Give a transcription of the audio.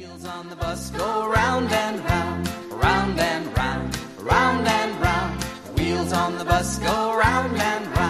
Wheels on the bus go round and round, round and round, round and round. Wheels on the bus go round and round.